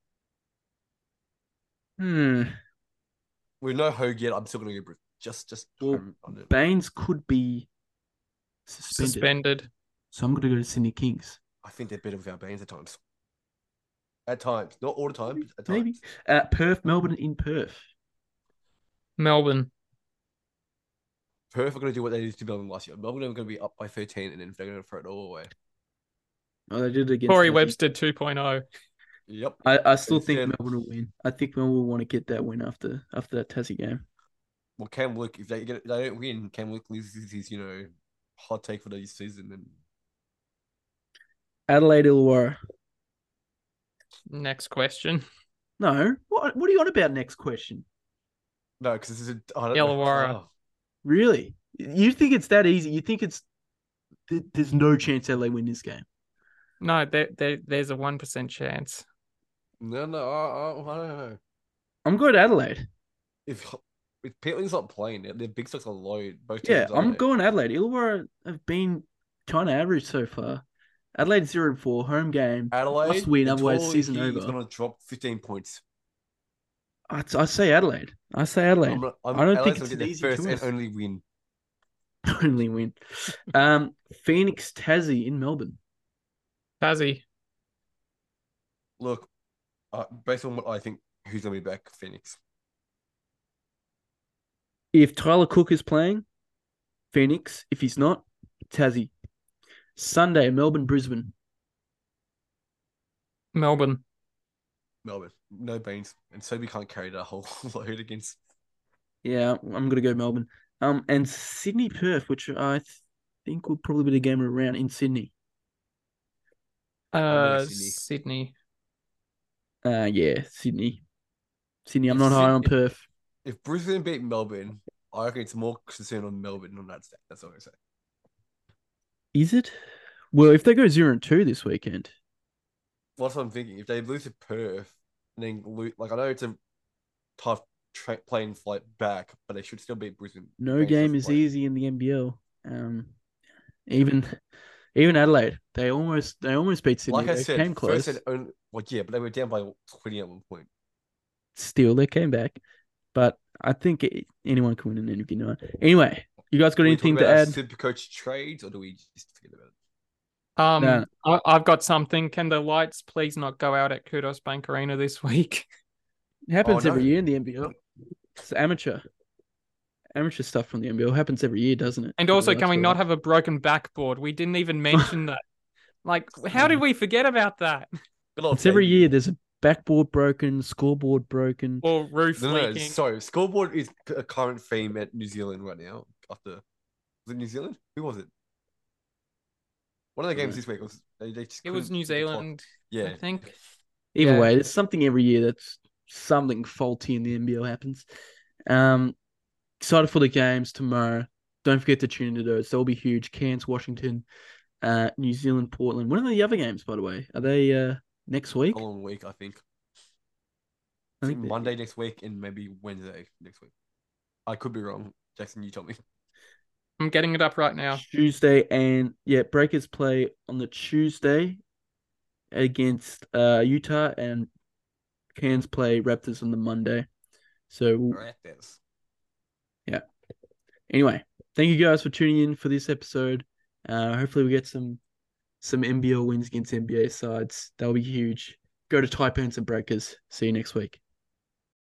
[SPEAKER 2] With no Hogue yet, I'm still gonna go Brisbane. Just
[SPEAKER 1] Well,
[SPEAKER 2] home on it.
[SPEAKER 1] Baines could be suspended. So I'm gonna go to Sydney Kings.
[SPEAKER 2] I think they're better without Baines at times. At times, not all the time. But at
[SPEAKER 1] Maybe.
[SPEAKER 2] times.
[SPEAKER 1] Perth, Melbourne in Perth.
[SPEAKER 3] Melbourne.
[SPEAKER 2] Perth are gonna do what they did to Melbourne last year. Melbourne are gonna be up by 13, and then they're gonna throw it all away.
[SPEAKER 1] Oh, they did it against
[SPEAKER 3] Corey
[SPEAKER 1] Tassie.
[SPEAKER 3] Webster 2.0.
[SPEAKER 2] Yep.
[SPEAKER 1] I still think
[SPEAKER 2] Instead-
[SPEAKER 1] Melbourne will win. I think Melbourne will want to get that win after that Tassie game.
[SPEAKER 2] Well, Cam Luke, if they don't win, Cam Luke loses his hot take for the season. And
[SPEAKER 1] Adelaide Illawarra.
[SPEAKER 3] Next question.
[SPEAKER 1] No, what are you on about? Next question.
[SPEAKER 2] no, because this is I don't know.
[SPEAKER 3] Illawarra.
[SPEAKER 2] Oh,
[SPEAKER 1] Really? You think it's that easy? You think there's no chance Adelaide win this game?
[SPEAKER 3] No, there's a 1% chance.
[SPEAKER 2] no, I don't know.
[SPEAKER 1] I'm going to Adelaide.
[SPEAKER 2] If Petling's not playing, their big stocks are low. Both
[SPEAKER 1] Yeah,
[SPEAKER 2] teams
[SPEAKER 1] I'm
[SPEAKER 2] are.
[SPEAKER 1] going Adelaide. Illawarra have been kind of average so far. Adelaide 0-4 home game.
[SPEAKER 2] Adelaide
[SPEAKER 1] Must win,
[SPEAKER 2] the
[SPEAKER 1] otherwise
[SPEAKER 2] total
[SPEAKER 1] season
[SPEAKER 2] he's
[SPEAKER 1] over.
[SPEAKER 2] going to drop 15 points.
[SPEAKER 1] I say Adelaide. I say Adelaide. I don't think
[SPEAKER 2] Adelaide's
[SPEAKER 1] it's
[SPEAKER 2] gonna
[SPEAKER 1] an
[SPEAKER 2] get their
[SPEAKER 1] easy
[SPEAKER 2] first
[SPEAKER 1] choice.
[SPEAKER 2] and only win.
[SPEAKER 1] Only win. Phoenix Tassie in Melbourne.
[SPEAKER 3] Tassie.
[SPEAKER 2] Look, based on what I think, who's going to be back? Phoenix.
[SPEAKER 1] If Tyler Cook is playing, Phoenix. If he's not, Tassie. Sunday, Melbourne, Brisbane.
[SPEAKER 3] Melbourne.
[SPEAKER 2] Melbourne. No Baines. And so we can't carry that whole load against.
[SPEAKER 1] Yeah, I'm gonna go Melbourne. And Sydney Perth, which I think will probably be the game of the round in Sydney.
[SPEAKER 2] gonna go Sydney.
[SPEAKER 3] Sydney.
[SPEAKER 1] Yeah, Sydney. Sydney. I'm
[SPEAKER 2] If
[SPEAKER 1] not high on
[SPEAKER 2] Sydney-
[SPEAKER 1] Perth.
[SPEAKER 2] If Brisbane beat Melbourne, I reckon it's more concern on Melbourne on that stat. That's all I say.
[SPEAKER 1] Is it? Well, if they go 0-2 this weekend,
[SPEAKER 2] That's what I'm thinking. If they lose to Perth, and then lose, like I know it's a tough plane flight back, but they should still beat Brisbane.
[SPEAKER 1] no
[SPEAKER 2] Baines
[SPEAKER 1] game
[SPEAKER 2] doesn't
[SPEAKER 1] is
[SPEAKER 2] play.
[SPEAKER 1] easy in the NBL. Even Adelaide, they almost beat Sydney.
[SPEAKER 2] Like I
[SPEAKER 1] They
[SPEAKER 2] said,
[SPEAKER 1] came close.
[SPEAKER 2] first and only, well, yeah, but they were down by 20 at one point.
[SPEAKER 1] Still, they came back. But I think anyone can win an NBL night. Anyway, You guys got
[SPEAKER 2] Are we
[SPEAKER 1] anything
[SPEAKER 2] talking
[SPEAKER 1] to
[SPEAKER 2] about our
[SPEAKER 1] add?
[SPEAKER 2] super coach trades, or do we just forget about it?
[SPEAKER 1] No.
[SPEAKER 3] I've got something. Can the lights please not go out at Kudos Bank Arena this week?
[SPEAKER 1] It happens
[SPEAKER 2] Oh,
[SPEAKER 1] every
[SPEAKER 2] no.
[SPEAKER 1] year in the NBL. It's amateur stuff from the NBL. It happens every year, doesn't it?
[SPEAKER 3] And
[SPEAKER 1] The
[SPEAKER 3] also,
[SPEAKER 1] lights
[SPEAKER 3] can we
[SPEAKER 1] go
[SPEAKER 3] not
[SPEAKER 1] out.
[SPEAKER 3] have a broken backboard? We didn't even mention that. Like, how did we forget about that?
[SPEAKER 2] Good old
[SPEAKER 1] It's every
[SPEAKER 2] debut.
[SPEAKER 1] year. There's a backboard broken, scoreboard broken.
[SPEAKER 3] Or roof
[SPEAKER 2] No,
[SPEAKER 3] leaking.
[SPEAKER 2] sorry. Scoreboard is a current theme at New Zealand right now. Was it New Zealand? Who was it? One of the games
[SPEAKER 1] Right.
[SPEAKER 2] this week was they just
[SPEAKER 3] It was
[SPEAKER 2] couldn't
[SPEAKER 3] New
[SPEAKER 2] hit the clock.
[SPEAKER 3] Zealand, I
[SPEAKER 2] Yeah.
[SPEAKER 3] think.
[SPEAKER 1] Either
[SPEAKER 3] Yeah.
[SPEAKER 1] way, there's something every year that's something faulty in the NBL happens. Excited for the games tomorrow. Don't forget to tune into those. They'll be huge. Cairns, Washington, New Zealand, Portland. When are the other games, by the way? Are they next week?
[SPEAKER 2] Following week, I think.
[SPEAKER 1] I
[SPEAKER 2] I
[SPEAKER 1] think
[SPEAKER 2] think Monday next week and maybe Wednesday next week. I could be wrong. Jackson, you tell me.
[SPEAKER 3] I'm getting it up right now.
[SPEAKER 1] Tuesday, and yeah, Breakers play on the Tuesday against Utah, and Cairns play Raptors on the Monday. So
[SPEAKER 2] Raptors.
[SPEAKER 1] yeah. Anyway, thank you guys for tuning in for this episode. Hopefully we get some NBL wins against NBA sides. That'll be huge. Go to Taipans and Breakers. See you next week.